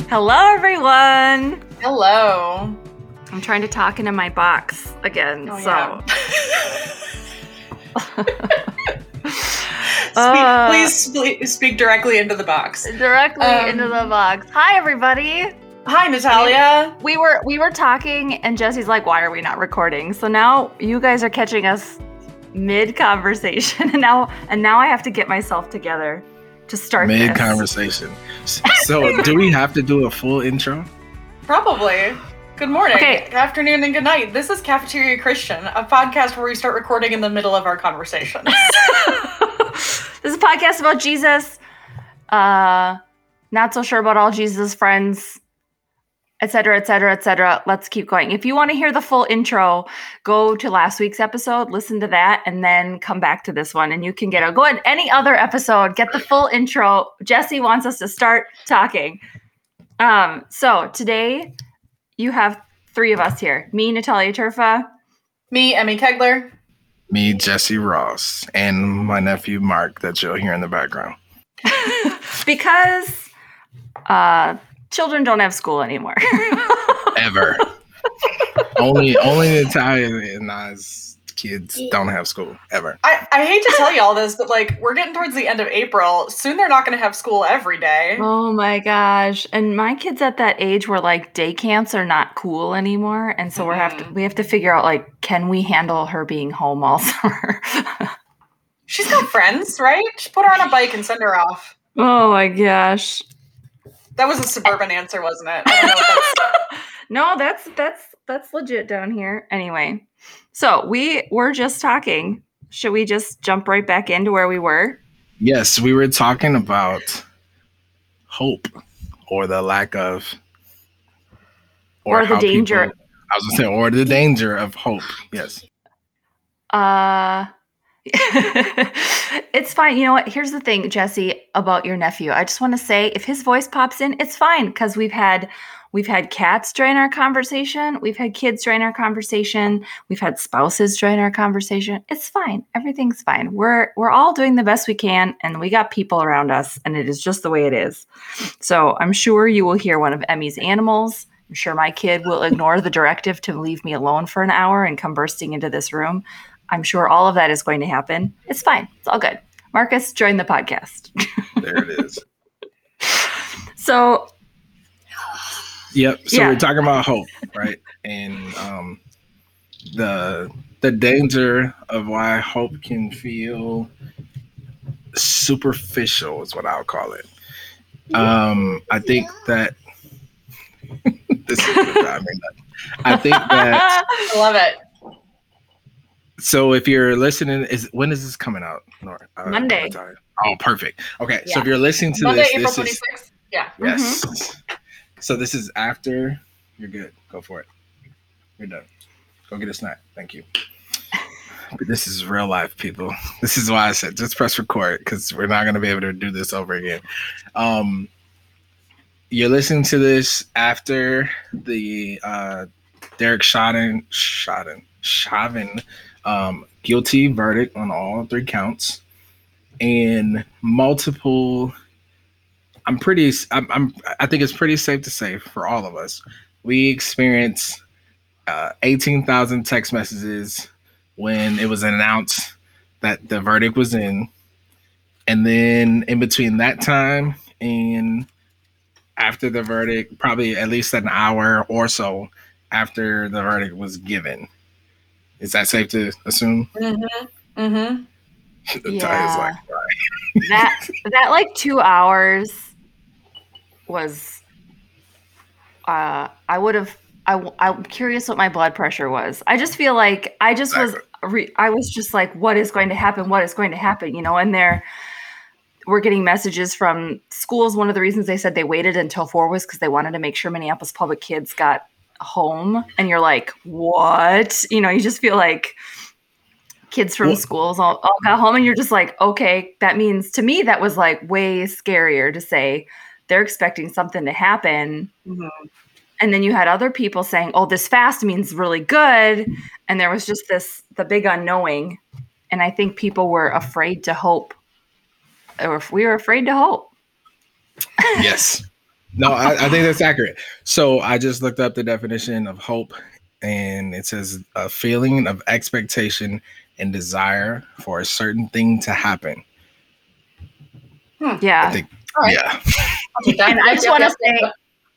Hello, everyone. Hello. I'm trying to talk into my box again. Yeah. Please speak directly into the box. Directly into the box. Hi, everybody. Hi, Natalia. We were talking, and Jesse's like, "Why are we not recording?" So now you guys are catching us mid-conversation, and now I have to get myself together to start mid-conversation. So, do we have to do a full intro? Probably. Good morning, Okay. Good afternoon, and good night. This is Cafeteria Christian, a podcast where we start recording in the middle of our conversations. This is a podcast about Jesus. Not so sure about all Jesus' friends, etc., etc., etc. Let's keep going. If you want to hear the full intro, go to last week's episode, listen to that, and then come back to this one. And you can go at any other episode, get the full intro. Jesse wants us to start talking. So today you have three of us here. Me, Natalia Turfa. Me, Emmy Kegler. Me, Jesse Ross. And my nephew, Mark, that you'll hear in the background. Because children don't have school anymore. Ever. only Natalia and I's kids don't have school ever. I hate to tell you all this, but we're getting towards the end of April. Soon they're not going to have school every day. Oh my gosh. And my kids at that age were day camps are not cool anymore. And so we have to figure out can we handle her being home all summer? She's got friends, right? Just put her on a bike and send her off. Oh my gosh. That was a suburban answer, wasn't it? I don't know if that's... No, that's legit down here. Anyway, so we were just talking. Should we just jump right back into where we were? Yes, we were talking about hope or the lack of, or the danger. I was going to say, or the danger of hope. Yes. It's fine. You know what? Here's the thing, Jesse, about your nephew. I just want to say, if his voice pops in, it's fine, because we've had cats join our conversation. We've had kids join our conversation. We've had spouses join our conversation. It's fine. Everything's fine. We're all doing the best we can, and we got people around us, and it is just the way it is. So I'm sure you will hear one of Emmy's animals. I'm sure my kid will ignore the directive to leave me alone for an hour and come bursting into this room. I'm sure all of that is going to happen. It's fine. It's all good. Marcus, join the podcast. There it is. So... Yep. So we're talking about hope, right? And the danger of why hope can feel superficial is what I'll call it. I think that this is the timing. I think that I love it. So if you're listening, when is this coming out? Monday. Oh, perfect. Okay, so if you're listening to Monday, this, April this 26th. is Yeah. yes. Mm-hmm. So this is after. You're good. Go for it. You're done. Go get a snack. Thank you. But this is real life, people. This is why I said just press record, because we're not going to be able to do this over again. You're listening to this after the Derek Chauvin guilty verdict on all 3 counts, and multiple. I think it's pretty safe to say for all of us, we experienced 18,000 text messages when it was announced that the verdict was in. And then in between that time and after the verdict, probably at least an hour or so after the verdict was given. Is that safe to assume? Mm-hmm. Mm-hmm. Yeah. That 2 hours was I'm curious what my blood pressure was. I just feel like I was just like, what is going to happen? What is going to happen? And we're getting messages from schools. One of the reasons they said they waited until 4 was because they wanted to make sure Minneapolis public kids got home. And you're like, what? You just feel like kids from schools all got home, and you're just like, okay, that means, to me, that was way scarier to say they're expecting something to happen. Mm-hmm. And then you had other people saying, oh, this fast means really good. And there was just the big unknowing. And I think people were afraid to hope, or we were afraid to hope. Yes. No, I think that's accurate. So I just looked up the definition of hope, and it says a feeling of expectation and desire for a certain thing to happen. I Yeah. think, All right. yeah. I'll take that. And I just want to say,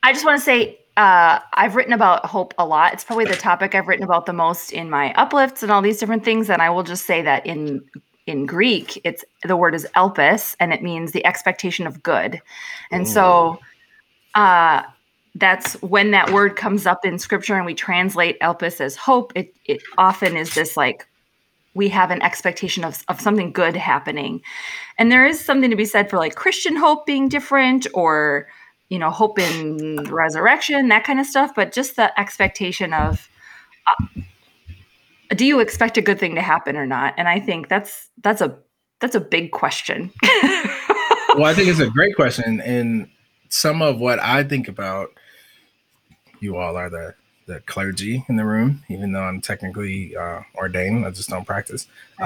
I've written about hope a lot. It's probably the topic I've written about the most in my uplifts and all these different things. And I will just say that in Greek, it's the word is elpis, and it means the expectation of good. And so that's when that word comes up in scripture and we translate elpis as hope. It often is this like we have an expectation of something good happening. And there is something to be said for like Christian hope being different, or, you know, hope in resurrection, that kind of stuff. But just the expectation of, do you expect a good thing to happen or not? And I think that's a big question. Well, I think it's a great question. And some of what I think about, you all are the clergy in the room, even though I'm technically ordained. I just don't practice.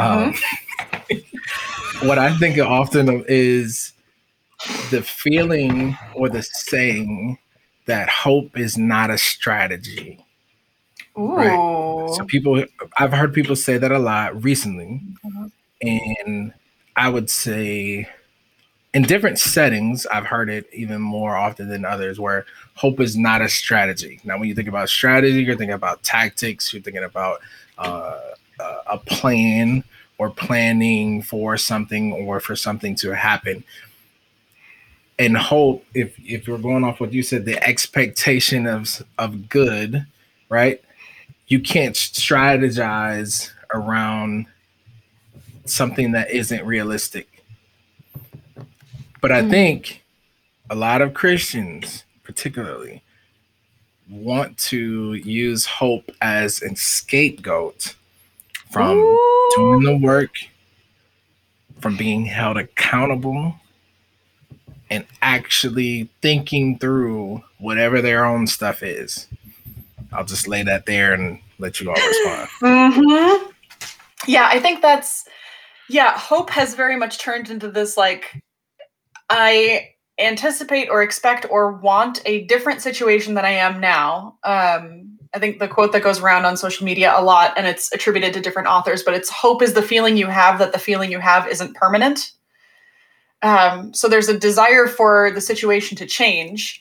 What I think often of is the feeling or the saying that hope is not a strategy. Ooh. Right. So I've heard people say that a lot recently. And I would say in different settings, I've heard it even more often than others, where hope is not a strategy. Now, when you think about strategy, you're thinking about tactics, you're thinking about a plan or planning for something or for something to happen. And hope, if you're going off what you said, the expectation of good, right? You can't strategize around something that isn't realistic. But I think a lot of Christians, particularly, want to use hope as a scapegoat from doing the work, from being held accountable, and actually thinking through whatever their own stuff is. I'll just lay that there and let you all respond. Yeah, I think hope has very much turned into this like, I anticipate or expect or want a different situation than I am now. I think the quote that goes around on social media a lot, and it's attributed to different authors, but it's hope is the feeling you have that the feeling you have isn't permanent. So there's a desire for the situation to change.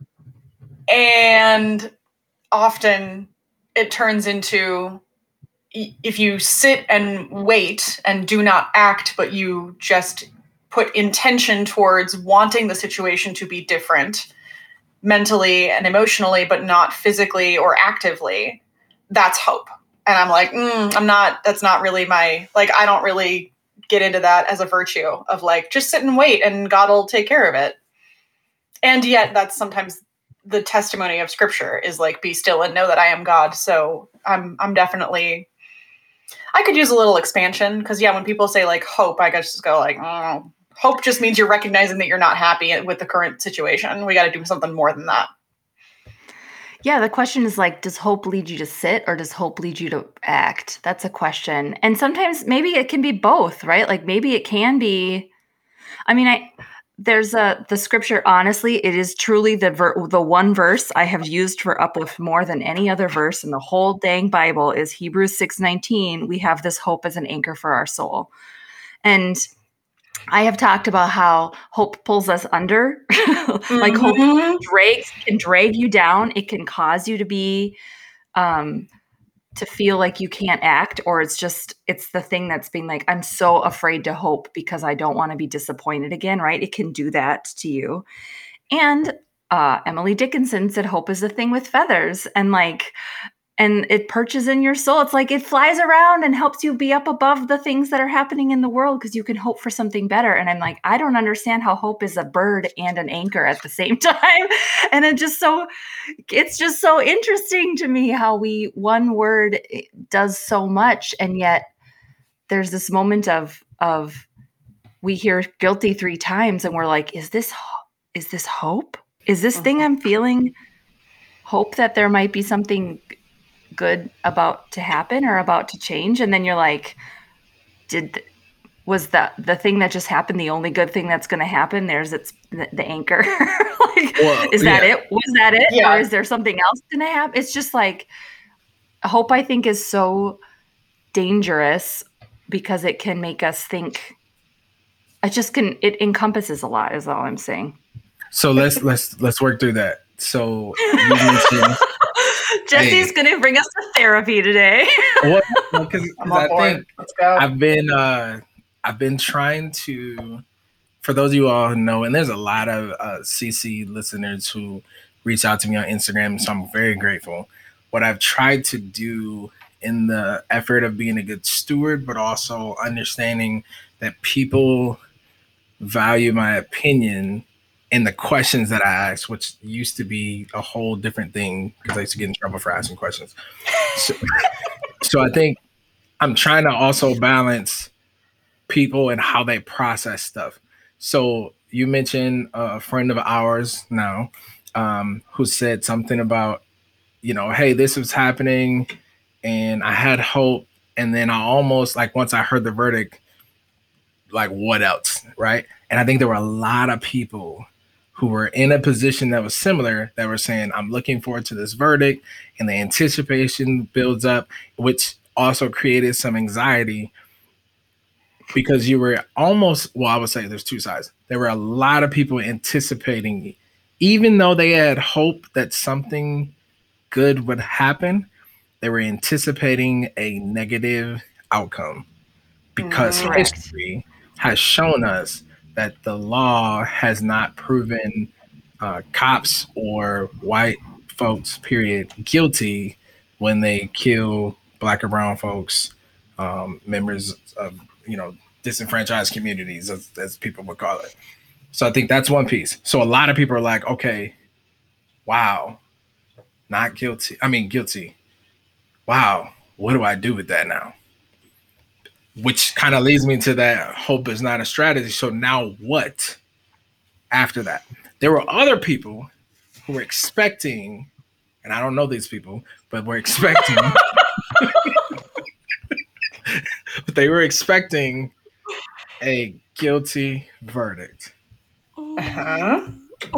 And often it turns into, if you sit and wait and do not act, but you just put intention towards wanting the situation to be different mentally and emotionally, but not physically or actively, that's hope. And I'm like, that's not really I don't really get into that as a virtue of like, just sit and wait and God will take care of it. And yet that's sometimes the testimony of scripture is like, be still and know that I am God. So I'm definitely, I could use a little expansion because when people say like hope, I just go like, hope just means you're recognizing that you're not happy with the current situation. We got to do something more than that. Yeah, the question is like, does hope lead you to sit or does hope lead you to act? That's a question. And sometimes maybe it can be both, right? Like maybe it can be, I mean, there's the scripture, honestly, it is truly the one verse I have used for uplift more than any other verse in the whole dang Bible is Hebrews 6:19. We have this hope as an anchor for our soul. And I have talked about how hope pulls us under, like hope can drag you down. It can cause you to be, to feel like you can't act, or it's the thing that's being like, I'm so afraid to hope because I don't want to be disappointed again, right? It can do that to you. And Emily Dickinson said hope is a thing with feathers, and it perches in your soul. It's like it flies around and helps you be up above the things that are happening in the world because you can hope for something better. And I'm like, I don't understand how hope is a bird and an anchor at the same time. And it's just so interesting to me how one word does so much. And yet there's this moment of we hear guilty 3 times and we're like, is this hope? Is this thing I'm feeling hope that there might be something good about to happen or about to change? And then you're like, was the thing that just happened the only good thing that's going to happen? There's the anchor. Like, Well, is that it? Was that it? Yeah. Or is there something else going to happen? It's just like hope, I think, is so dangerous because it can make us think. It encompasses a lot, is all I'm saying. So let's work through that. So you mentioned Jesse's going to bring us to therapy today. because I'm on I board. think Let's go. I've been trying to, for those of you all who know, and there's a lot of CC listeners who reach out to me on Instagram, so I'm very grateful. What I've tried to do in the effort of being a good steward, but also understanding that people value my opinion and the questions that I ask, which used to be a whole different thing because I used to get in trouble for asking questions. So I think I'm trying to also balance people and how they process stuff. So you mentioned a friend of ours now who said something about, hey, this was happening and I had hope. And then I almost like once I heard the verdict, like what else? Right. And I think there were a lot of people who were in a position that was similar that were saying, I'm looking forward to this verdict, and the anticipation builds up, which also created some anxiety because you were almost, well, I would say there's two sides. There were a lot of people anticipating, even though they had hope that something good would happen, they were anticipating a negative outcome because Correct. history has shown us that the law has not proven cops or white folks, period, guilty when they kill Black or brown folks, members of, disenfranchised communities, as people would call it. So I think that's one piece. So a lot of people are like, okay, wow, not guilty. I mean, guilty. Wow, what do I do with that now? Which kind of leads me to that hope is not a strategy. So now what after that? There were other people who were expecting, and I don't know these people, but were expecting, but they were expecting a guilty verdict. Uh-huh.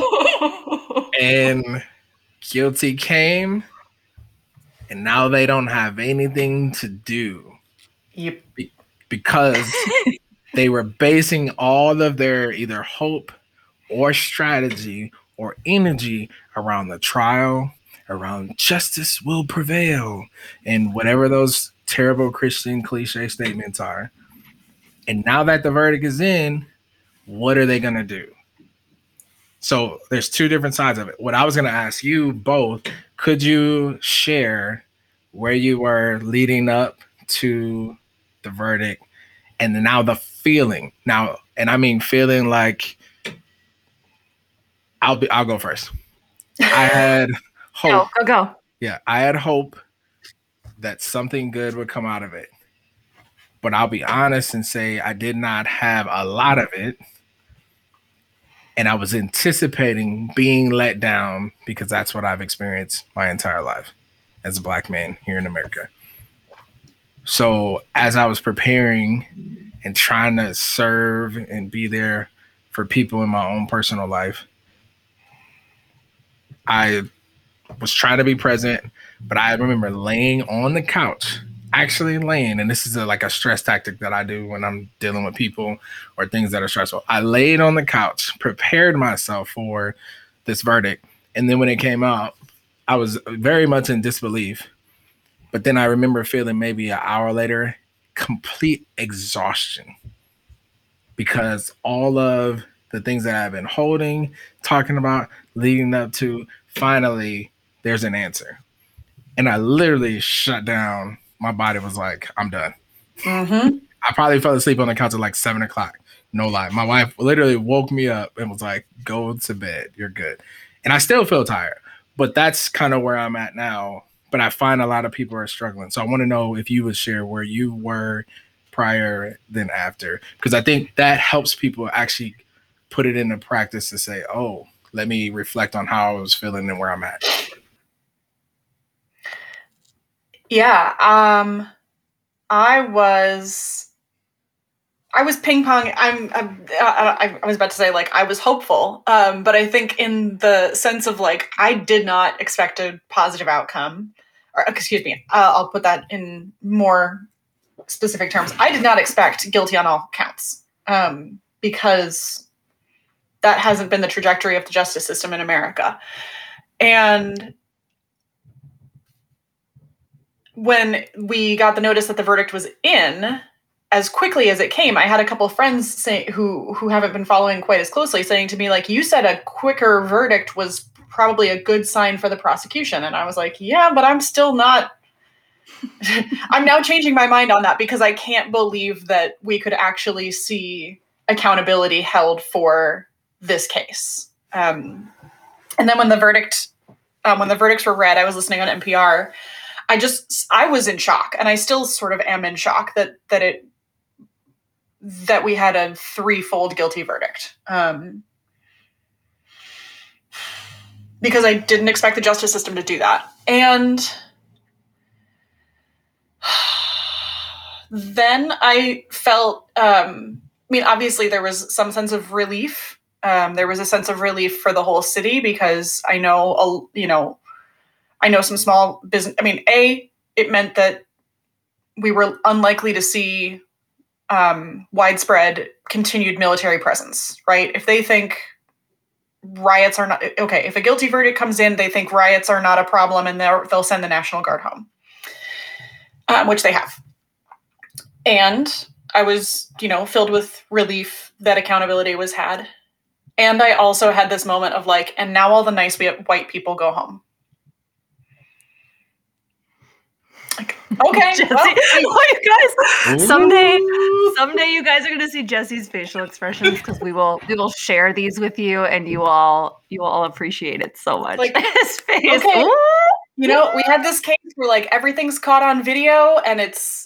And guilty came, and now they don't have anything to do Yep. because they were basing all of their either hope or strategy or energy around the trial, around justice will prevail, and whatever those terrible Christian cliche statements are. And now that the verdict is in, what are they going to do? So there's two different sides of it. What I was going to ask you both, could you share where you were leading up to the verdict and now the feeling? Now, and I mean feeling like I'll go first. I had hope. Go. Yeah, I had hope that something good would come out of it. But I'll be honest and say I did not have a lot of it. And I was anticipating being let down because that's what I've experienced my entire life as a Black man here in America. So as I was preparing and trying to serve and be there for people in my own personal life, I was trying to be present, but I remember laying on the couch, actually laying, and this is like a stress tactic that I do when I'm dealing with people or things that are stressful. I laid on the couch, prepared myself for this verdict, and then when it came out, I was very much in disbelief. But then I remember feeling maybe an hour later, complete exhaustion because all of the things that I've been holding, talking about, leading up to, finally, there's an answer. And I literally shut down. My body was like, I'm done. Mm-hmm. I probably fell asleep on the couch at like 7:00. No lie. My wife literally woke me up and was like, go to bed. You're good. And I still feel tired. But that's kind of where I'm at now. But I find a lot of people are struggling. So I want to know if you would share where you were prior than after. Because I think that helps people actually put it into practice to say, oh, let me reflect on how I was feeling and where I'm at. Yeah. I was I was ping pong. I was about to say like I was hopeful, but I think in the sense of like I did not expect a positive outcome. Or excuse me, I'll put that in more specific terms. I did not expect guilty on all counts because that hasn't been the trajectory of the justice system in America. And when we got the notice that the verdict was in, as quickly as it came, I had a couple of friends say who haven't been following quite as closely saying to me, like, you said a quicker verdict was probably a good sign for the prosecution. And I was like, yeah, but I'm still not. I'm now changing my mind on that because I can't believe that we could actually see accountability held for this case. And then when the verdicts were read, I was listening on NPR. I was in shock, and I still sort of am in shock that we had a threefold guilty verdict. Because I didn't expect the justice system to do that. And then I felt, obviously there was some sense of relief. There was a sense of relief for the whole city because I know some small business. It meant that we were unlikely to see widespread continued military presence, right? If they think riots are not okay, if a guilty verdict comes in, they think riots are not a problem, and they'll send the National Guard home, which they have. And I was, filled with relief that accountability was had. And I also had this moment of like, and now all the nice white people go home. Like, okay, Jesse, well, you guys, someday you guys are going to see Jesse's facial expressions because we will share these with you, and you will all appreciate it so much. Like, his face. Okay. Ooh. We had this case where like everything's caught on video, and it's,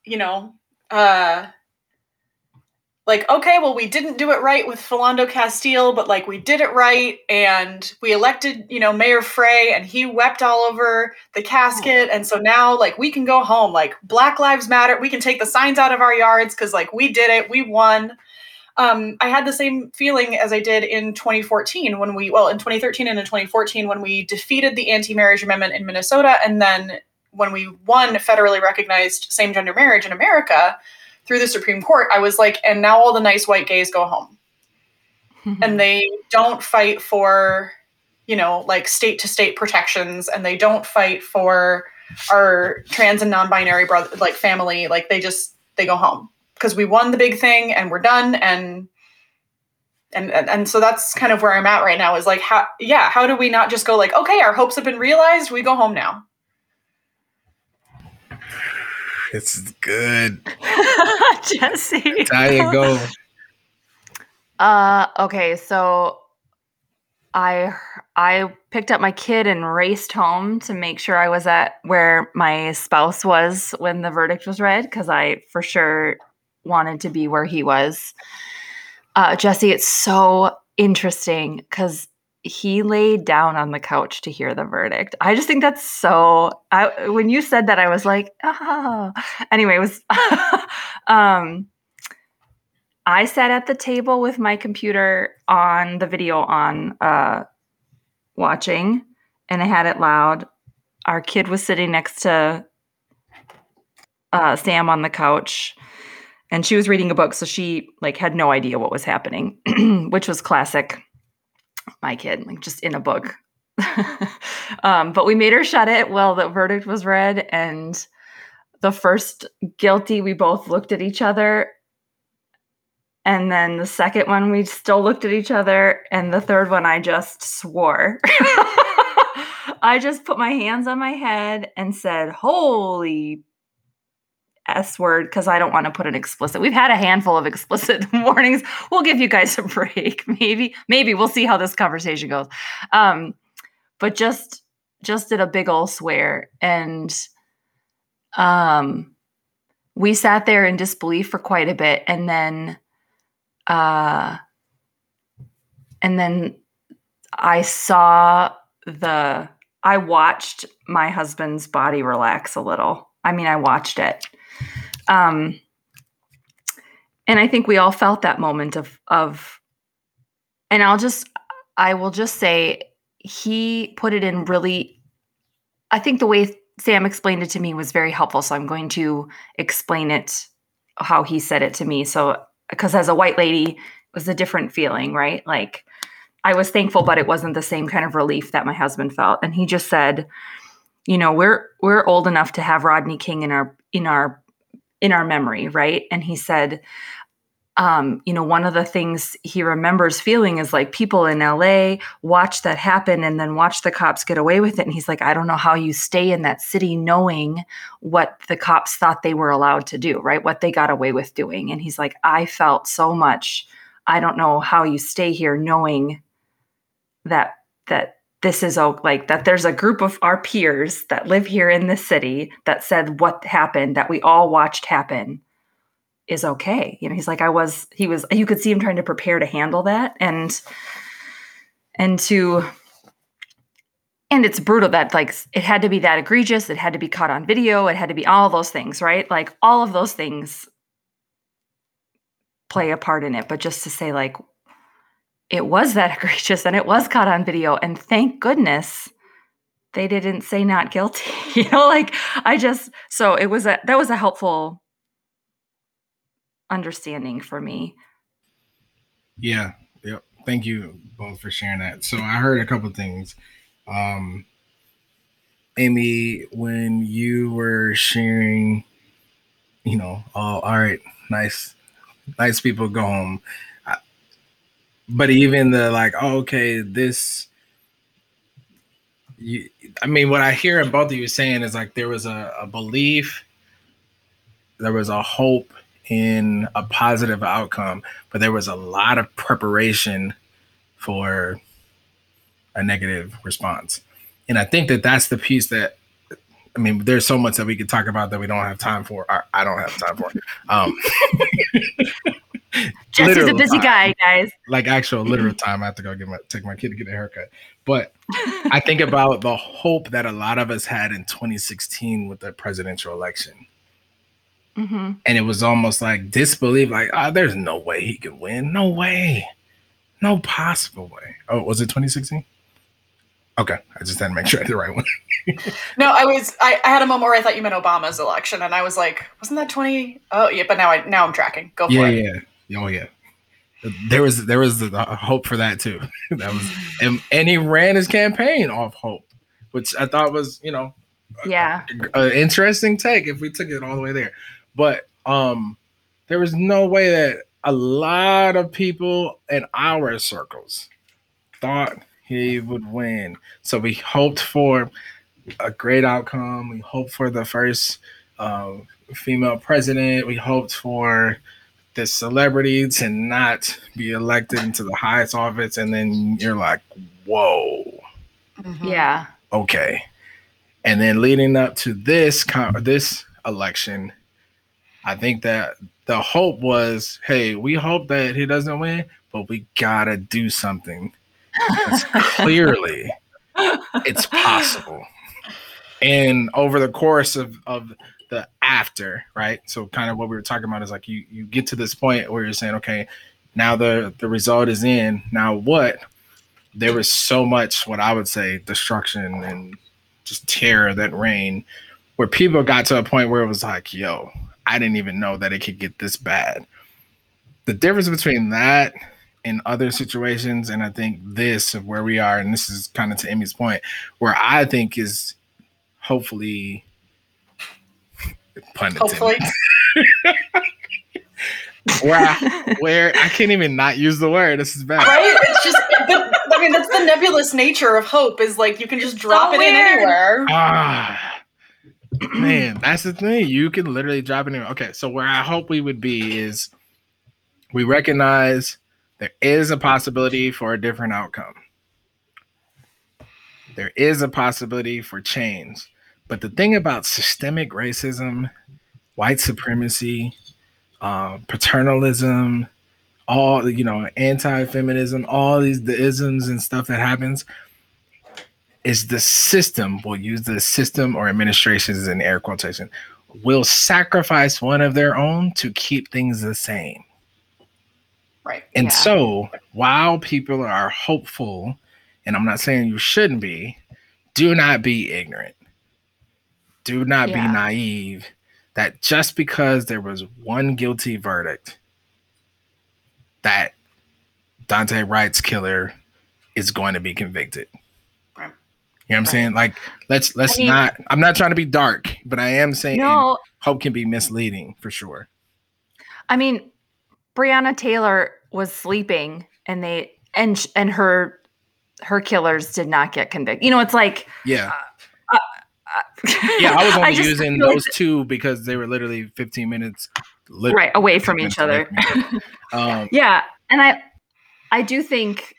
like, okay, well, we didn't do it right with Philando Castile, but like we did it right, and we elected, Mayor Frey, and he wept all over the casket, and so now like we can go home, like Black Lives Matter, we can take the signs out of our yards because like we did it, we won. I had the same feeling as I did in 2014 in 2013 and in 2014 when we defeated the anti-marriage amendment in Minnesota, and then when we won federally recognized same-gender marriage in America through the Supreme Court, I was like, and now all the nice white gays go home. And they don't fight for, like state-to-state protections, and they don't fight for our trans and non-binary brother, like family, like they go home. Because we won the big thing and we're done, and so that's kind of where I'm at right now. Is like, how do we not just go like, okay, our hopes have been realized, we go home now? It's good. Jesse. Taya, go. Okay, so I picked up my kid and raced home to make sure I was at where my spouse was when the verdict was read, because I for sure wanted to be where he was. Jesse, it's so interesting because he laid down on the couch to hear the verdict. I just think that's so. When you said that, I was like, oh. Anyway, it was. I sat at the table with my computer on the video on, watching, and I had it loud. Our kid was sitting next to Sam on the couch, and she was reading a book, so she like had no idea what was happening, which was classic. My kid, like just in a book. But we made her shut it while the verdict was read, and the first guilty, we both looked at each other. And then the second one, we still looked at each other. And the third one, I just swore. I just put my hands on my head and said, holy S word, because I don't want to put an explicit. We've had a handful of explicit warnings. We'll give you guys a break. Maybe we'll see how this conversation goes. But just did a big old swear. And we sat there in disbelief for quite a bit. And then I watched my husband's body relax a little. I mean, I watched it. And And I think we all felt that moment of and I will just say he put it in really, I think the way Sam explained it to me was very helpful. So I'm going to explain it how he said it to me. So, because as a white lady, it was a different feeling, right? Like I was thankful, but it wasn't the same kind of relief that my husband felt. And he just said, you know, we're old enough to have Rodney King in our memory, right? And he said, you know, one of the things he remembers feeling is like people in LA watch that happen and then watch the cops get away with it. And he's like, I don't know how you stay in that city knowing what the cops thought they were allowed to do, right? What they got away with doing. And he's like, I felt so much. I don't know how you stay here knowing that this is like that there's a group of our peers that live here in this city that said what happened that we all watched happen is okay. You know, he's like, you could see him trying to prepare to handle that. And it's brutal that like, it had to be that egregious. It had to be caught on video. It had to be all those things, right? Like all of those things play a part in it. But just to say like, it was that egregious and it was caught on video. And thank goodness they didn't say not guilty, you know, like so that was a helpful understanding for me. Yeah. Yep. Thank you both for sharing that. So I heard a couple of things. Amy, when you were sharing, you know, all right, nice people go home. But even the like, oh, okay, I mean, what I hear in both of you saying is like there was a belief, there was a hope in a positive outcome, but there was a lot of preparation for a negative response. And I think that that's the piece that, I mean, there's so much that we could talk about that we don't have time for. I don't have time for. Jesse's a busy guy, guys. Like actual literal time. I have to go take my kid to get a haircut. But I think about the hope that a lot of us had in 2016 with the presidential election. Mm-hmm. And it was almost like disbelief, like, there's no way he could win. No way. No possible way. Oh, was it 2016? Okay. I just had to make sure I had the right one. No, I had a moment where I thought you meant Obama's election, and I was like, wasn't that 20? Oh, yeah, but now I'm tracking. Go for it. Yeah. Oh, yeah. There was the hope for that too. That was, and he ran his campaign off hope, which I thought was, you know, an interesting take if we took it all the way there. But there was no way that a lot of people in our circles thought he would win. So we hoped for a great outcome. We hoped for the first female president. We hoped for the celebrity to not be elected into the highest office. And then you're like, whoa. Mm-hmm. Yeah. Okay. And then leading up to this election, I think that the hope was, hey, we hope that he doesn't win, but we gotta do something. Because clearly it's possible. And over the course of the after, right? So kind of what we were talking about is like you get to this point where you're saying, okay, now the result is in. Now what? There was so much, what I would say, destruction and just terror that reigned, where people got to a point where it was like, yo, I didn't even know that it could get this bad. The difference between that and other situations, and I think this of where we are, and this is kind of to Amy's point, where I think is hopefully pun intended. where I can't even not use the word. This is bad. Right? It's just, I mean, that's the nebulous nature of hope, is like you can just drop it in anywhere. Man, that's the thing. You can literally drop it in. Okay, so where I hope we would be is we recognize there is a possibility for a different outcome. There is a possibility for change. But the thing about systemic racism, white supremacy, paternalism, all, you know, anti-feminism, all these the isms and stuff that happens is the system, we'll use the system or administrations in air quotation, will sacrifice one of their own to keep things the same. Right. And Yeah. so while people are hopeful, and I'm not saying you shouldn't be, do not be ignorant. Do not be Yeah. naive that just because there was one guilty verdict that Dante Wright's killer is going to be convicted. Right. You know what I'm Right. saying? Like, let's I mean- not, I'm not trying to be dark, but I am saying No, hope can be misleading for sure. I mean, Breonna Taylor was sleeping, and her killers did not get convicted. You know, it's like, Yeah. uh, Yeah, I was only just using feel like- those two because they were literally 15 minutes right away from 15 each minutes other. away from each other. Yeah, and I do think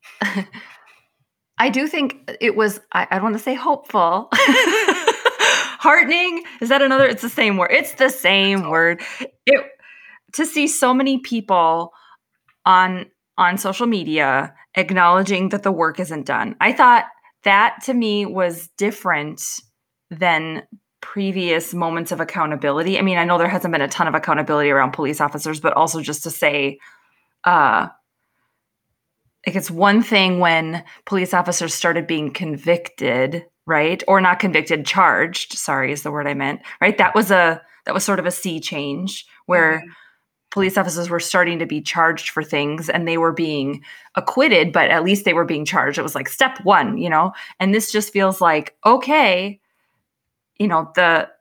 it was, I don't want to say hopeful. Heartening, is that another? It's the same word. It's the same word. To see so many people on social media acknowledging that the work isn't done. I thought that, to me, was different than previous moments of accountability. I mean, I know there hasn't been a ton of accountability around police officers, but also just to say, like, it's one thing when police officers started being convicted, right? Or not convicted, charged, sorry, is the word I meant, right? That was sort of a sea change where police officers were starting to be charged for things, and they were being acquitted, but at least they were being charged. It was like step one, you know? And this just feels like, okay, you know,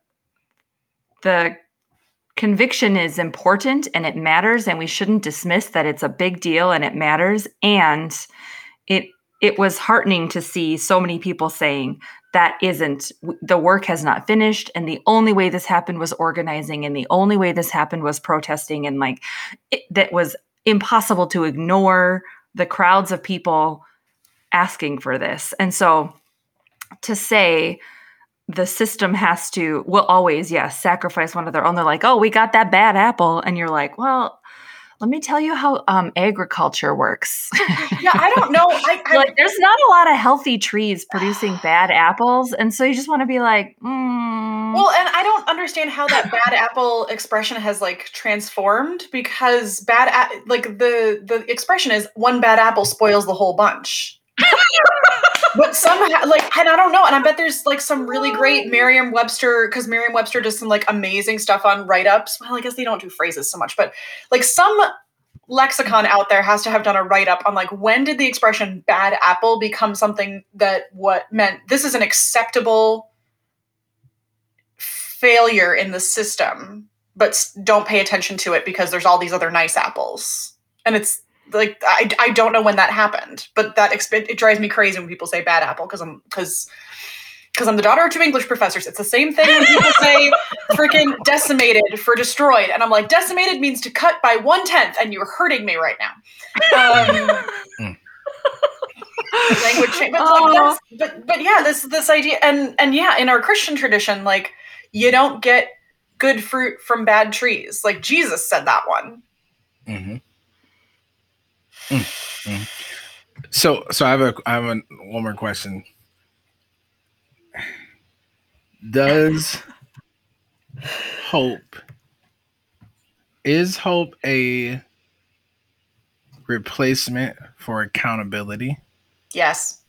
the conviction is important and it matters, and we shouldn't dismiss that it's a big deal and it matters. And it was heartening to see so many people saying that the work has not finished, and the only way this happened was organizing, and the only way this happened was protesting, and like that was impossible to ignore the crowds of people asking for this. And so to say the system will always, yes, sacrifice one of their own. They're like, oh, we got that bad apple. And you're like, well, let me tell you how agriculture works. Yeah, I don't know. Like, there's not a lot of healthy trees producing bad apples. And so you just want to be like, Well, and I don't understand how that bad apple expression has like transformed, because the expression is one bad apple spoils the whole bunch. But somehow, like, and I don't know, and I bet there's like some really great Merriam-Webster, because Merriam-Webster does some like amazing stuff on write-ups. Well, I guess they don't do phrases so much, but like some lexicon out there has to have done a write-up on like, when did the expression bad apple become something that what meant this is an acceptable failure in the system, but don't pay attention to it because there's all these other nice apples. And it's like, I don't know when that happened, but it drives me crazy when people say bad apple, because I'm the daughter of two English professors. It's the same thing when people say freaking decimated for destroyed, and I'm like, decimated means to cut by 1/10, and you're hurting me right now. Language change, but yeah, this idea, and yeah, in our Christian tradition, like, you don't get good fruit from bad trees. Like, Jesus said that one. Mm-hmm. Mm-hmm. So I have one more question. Is hope a replacement for accountability? Yes.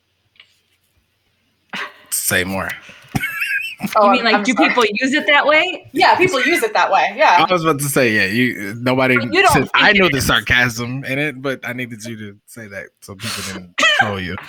Say more. You mean, like, do people use it that way? Yeah, people use it that way. Yeah. I was about to say, yeah, nobody You don't said, I think know it the is. sarcasm in it, but I needed you to say that so people didn't troll you.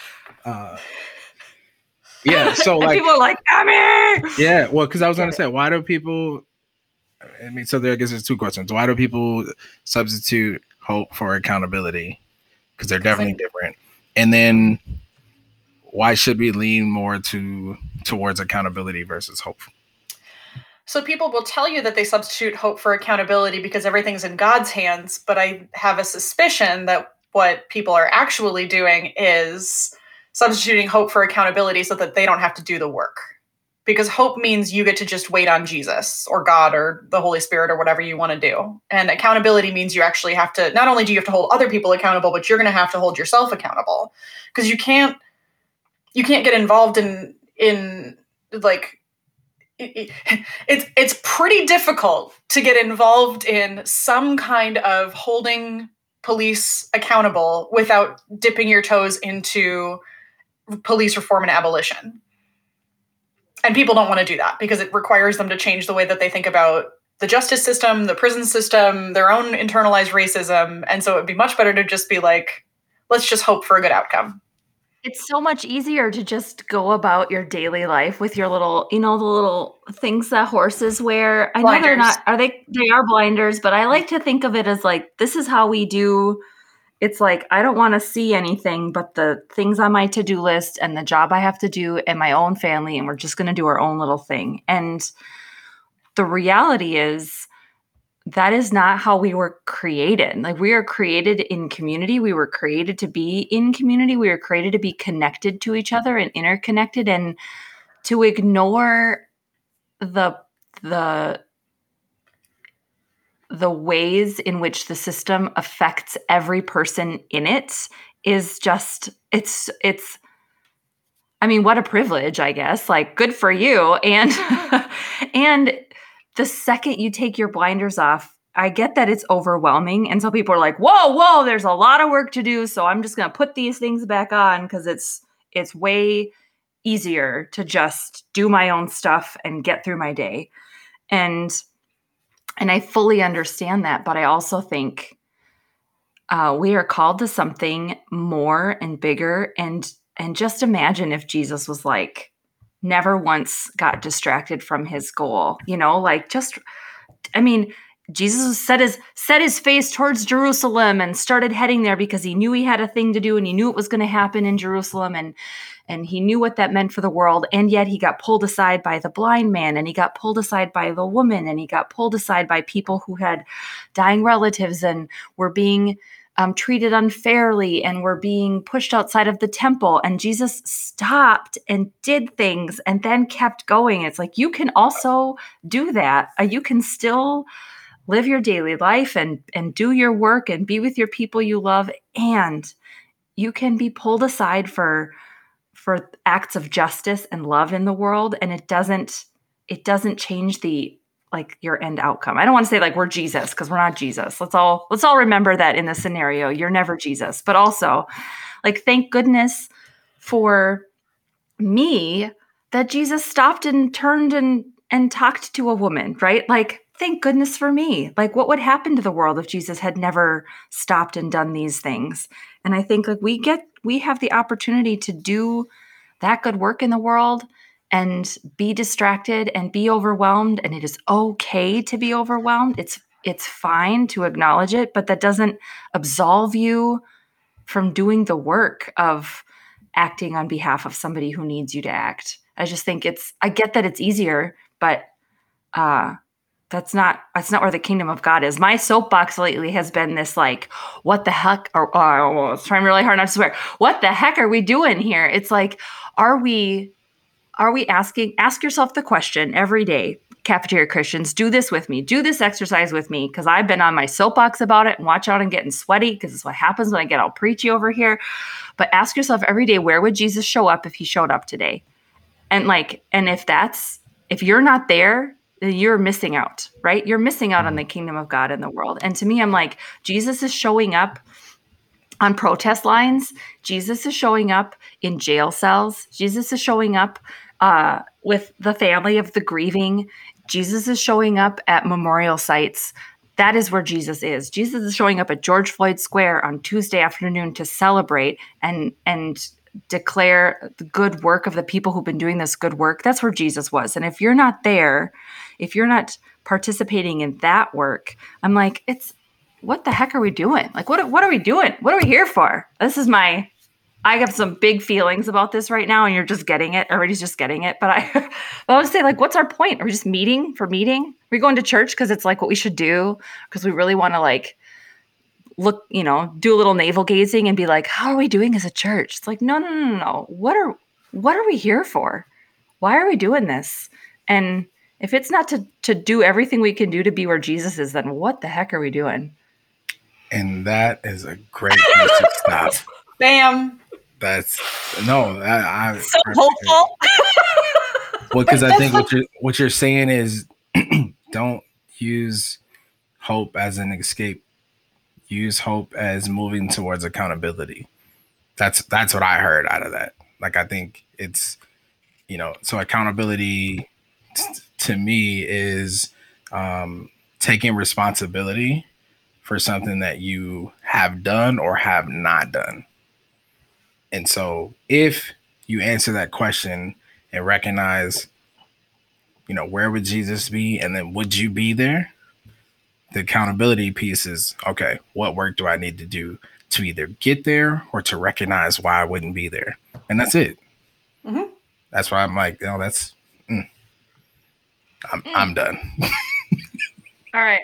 Yeah, so And like, people are like, Abby! yeah, well, because I was going to say, why do people, I mean, so there, I guess there's two questions. Why do people substitute hope for accountability? Because they're definitely different. And then why should we lean more towards accountability versus hope? So people will tell you that they substitute hope for accountability because everything's in God's hands, but I have a suspicion that what people are actually doing is substituting hope for accountability so that they don't have to do the work. Because hope means you get to just wait on Jesus or God or the Holy Spirit or whatever you want to do. And accountability means you actually have to, not only do you have to hold other people accountable, but you're going to have to hold yourself accountable. Because you can't get involved in like, it's pretty difficult to get involved in some kind of holding police accountable without dipping your toes into police reform and abolition. And people don't want to do that because it requires them to change the way that they think about the justice system, the prison system, their own internalized racism. And so it'd be much better to just be like, let's just hope for a good outcome. It's so much easier to just go about your daily life with your little, the little things that horses wear. I know they're not, they are blinders, but I like to think of it as like, this is how we do. It's like, I don't want to see anything but the things on my to-do list and the job I have to do and my own family. And we're just going to do our own little thing. And the reality is that is not how we were created. Like, we are created in community. We were created to be in community. We were created to be connected to each other and interconnected, and to ignore the ways in which the system affects every person in it is just, it's, I mean, what a privilege, I guess. Like, good for you. And, and the second you take your blinders off, I get that it's overwhelming. And so people are like, whoa, there's a lot of work to do. So I'm just going to put these things back on because it's way easier to just do my own stuff and get through my day. And I fully understand that. But I also think we are called to something more and bigger. And just imagine if Jesus was like, never once got distracted from his goal, Jesus set his face towards Jerusalem and started heading there because he knew he had a thing to do and he knew it was going to happen in Jerusalem, and he knew what that meant for the world. And yet he got pulled aside by the blind man, and he got pulled aside by the woman, and he got pulled aside by people who had dying relatives and were being treated unfairly and were being pushed outside of the temple. And Jesus stopped and did things and then kept going. It's like, you can also do that. You can still live your daily life and do your work and be with your people you love. And you can be pulled aside for acts of justice and love in the world. And it doesn't change your end outcome. I don't want to say like we're Jesus, because we're not Jesus. Let's all remember that in this scenario, you're never Jesus. But also, like, thank goodness for me that Jesus stopped and turned and talked to a woman, right? Like, thank goodness for me. Like, what would happen to the world if Jesus had never stopped and done these things? And I think like we have the opportunity to do that good work in the world and be distracted and be overwhelmed. And it is okay to be overwhelmed. It's fine to acknowledge it, but that doesn't absolve you from doing the work of acting on behalf of somebody who needs you to act. I just think I get that it's easier, but that's not where the kingdom of God is. My soapbox lately has been this like, what the heck? I was trying really hard not to swear. What the heck are we doing here? It's like, ask yourself the question every day, cafeteria Christians, do this with me, do this exercise with me, because I've been on my soapbox about it, and watch out, I'm getting sweaty because it's what happens when I get all preachy over here. But ask yourself every day, where would Jesus show up if he showed up today? And if you're not there, then you're missing out, right? You're missing out on the kingdom of God in the world. And to me, I'm like, Jesus is showing up on protest lines. Jesus is showing up in jail cells. Jesus is showing up with the family of the grieving. Jesus is showing up at memorial sites. That is where Jesus is. Jesus is showing up at George Floyd Square on Tuesday afternoon to celebrate and declare the good work of the people who've been doing this good work. That's where Jesus was. And if you're not there, if you're not participating in that work, I'm like, what the heck are we doing? Like, what are we doing? What are we here for? I have some big feelings about this right now, and you're just getting it. Everybody's just getting it. But I would say, like, what's our point? Are we just meeting for meeting? Are we going to church because it's like what we should do? Because we really want to like look, do a little navel gazing and be like, how are we doing as a church? It's like, no. What are we here for? Why are we doing this? And if it's not to do everything we can do to be where Jesus is, then what the heck are we doing? And that is a great place to stop. Bam. That's I'm so hopeful. Well, because I think what you're saying is don't use hope as an escape. use hope as moving towards accountability. That's what I heard out of that. Like, I think it's, so accountability to me is taking responsibility for something that you have done or have not done. And so if you answer that question and recognize, where would Jesus be? And then would you be there? The accountability piece is, okay, what work do I need to do to either get there or to recognize why I wouldn't be there? And that's it. Mm-hmm. That's why I'm like, I'm done. All right.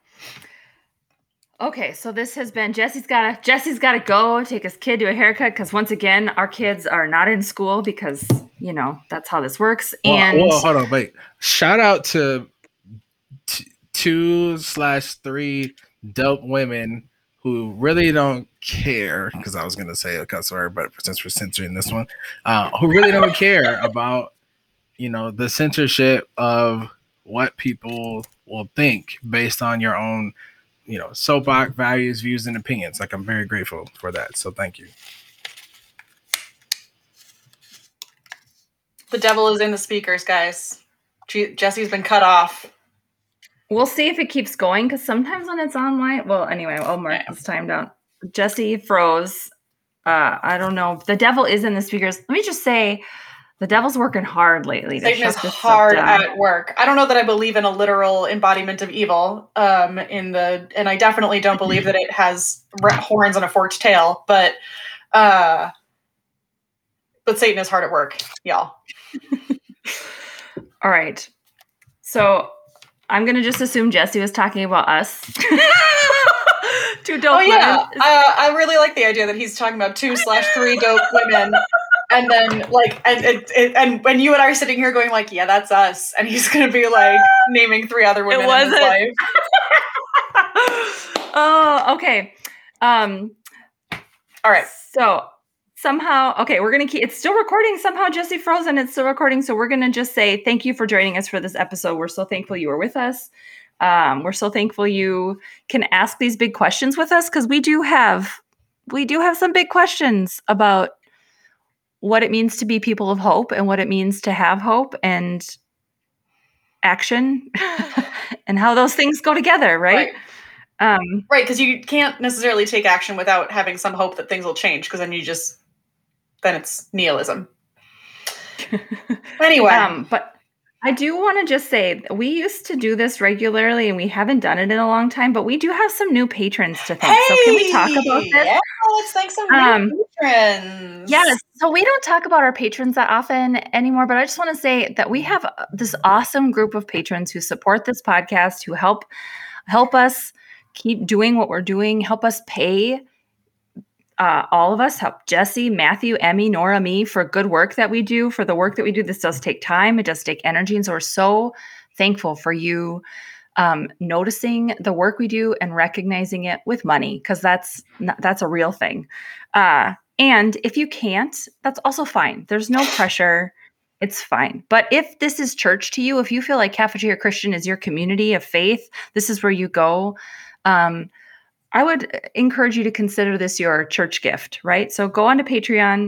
Okay, so this has been Jesse's gotta go take his kid to a haircut because once again our kids are not in school because that's how this works. And hold on, wait. Shout out to 2/3 dope women who really don't care, because I was gonna say a cuss word, but since we're censoring this one, who really don't care about the censorship of what people will think based on your own soapbox values, views, and opinions. Like, I'm very grateful for that. So thank you. The devil is in the speakers, guys. Jesse's been cut off. We'll see if it keeps going because sometimes when it's online. Well, anyway, I'll mark this time down. Jesse froze. I don't know. The devil is in the speakers. Let me just say, the devil's working hard lately. Satan is hard at work. I don't know that I believe in a literal embodiment of evil. And I definitely don't believe that it has horns and a forked tail. But Satan is hard at work, y'all. All right. So I'm gonna just assume Jesse was talking about us. Two dope women. I really like the idea that he's talking about 2/3 dope women. And then, and when you and I are sitting here going, like, yeah, that's us. And he's going to be, like, naming 3 other women in his life. Oh, okay. All right. So, somehow, okay, we're going to keep, it's still recording. Somehow Jesse froze and it's still recording. So, we're going to just say thank you for joining us for this episode. We're so thankful you were with us. We're so thankful you can ask these big questions with us because we do have some big questions about what it means to be people of hope and what it means to have hope and action and how those things go together, right? Right, because you can't necessarily take action without having some hope that things will change, because then it's nihilism. Anyway. But I do want to just say we used to do this regularly and we haven't done it in a long time, but we do have some new patrons to thank. So can we talk about this? Yeah, let's thank some new patrons. Yes. So we don't talk about our patrons that often anymore, but I just want to say that we have this awesome group of patrons who support this podcast, who help us keep doing what we're doing, help us pay all of us, help Jesse, Matthew, Emmy, Nora, me for good work that we do, for the work that we do. This does take time. It does take energy. And so we're so thankful for you noticing the work we do and recognizing it with money, because that's a real thing. And if you can't, that's also fine. There's no pressure. It's fine. But if this is church to you, if you feel like Cafeteria Christian is your community of faith, this is where you go. I would encourage you to consider this your church gift, right? So go on to Patreon,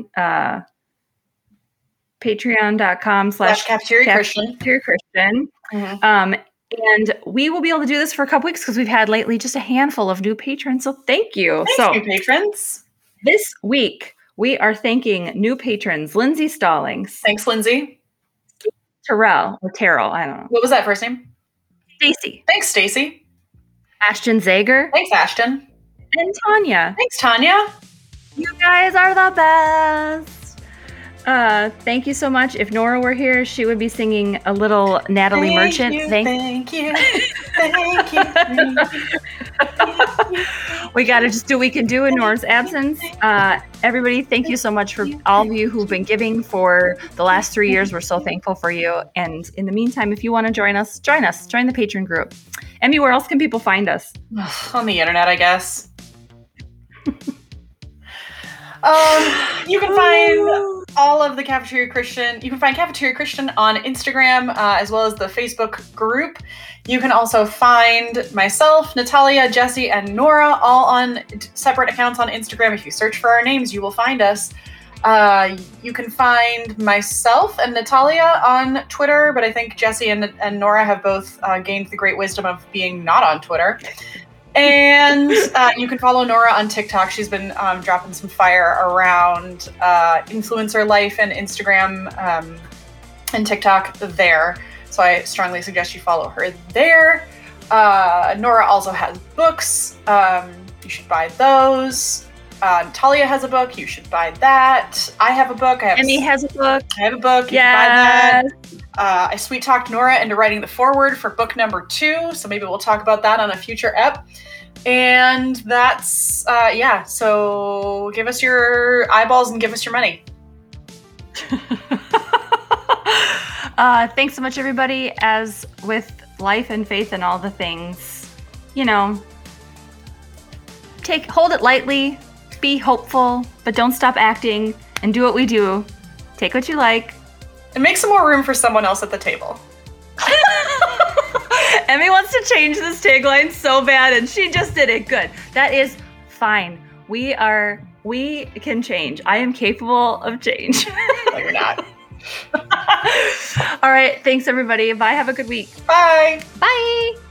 patreon.com/Cafeteria Christian. Mm-hmm. And we will be able to do this for a couple weeks because we've had lately just a handful of new patrons. So thank you. Thanks, new patrons. This week, we are thanking new patrons, Lindsay Stallings. Thanks, Lindsay. Terrell, I don't know. What was that first name? Stacy. Thanks, Stacy. Ashton Zager. Thanks, Ashton. And Tanya. Thanks, Tanya. You guys are the best. Thank you so much. If Nora were here, she would be singing a little Natalie Merchant. Thank you. We got to just do what we can do in Nora's absence. Everybody, thank you so much for all of you who've been giving for the last 3 years. We're so thankful for you. And in the meantime, if you want to join us. Join the patron group. Emmy, where else can people find us? On the internet, I guess. You can find all of the Cafeteria Christian. You can find Cafeteria Christian on Instagram, as well as the Facebook group. You can also find myself, Natalia, Jesse, and Nora all on separate accounts on Instagram. If you search for our names, you will find us. You can find myself and Natalia on Twitter, but I think Jesse and Nora have both gained the great wisdom of being not on Twitter. And you can follow Nora on TikTok. She's been dropping some fire around influencer life and Instagram and TikTok there. So I strongly suggest you follow her there. Nora also has books. You should buy those. Talia has a book. You should buy that. I have a book. Emmy has a book. I have a book. You can buy that. I sweet talked Nora into writing the foreword for book number 2. So maybe we'll talk about that on a future ep. And that's, so give us your eyeballs and give us your money. Thanks so much, everybody. As with life and faith and all the things, hold it lightly, be hopeful, but don't stop acting and do what we do. Take what you like. And make some more room for someone else at the table. Emmy wants to change this tagline so bad, and she just did it. Good. That is fine. We can change. I am capable of change. No, you're not. All right. Thanks, everybody. Bye. Have a good week. Bye. Bye.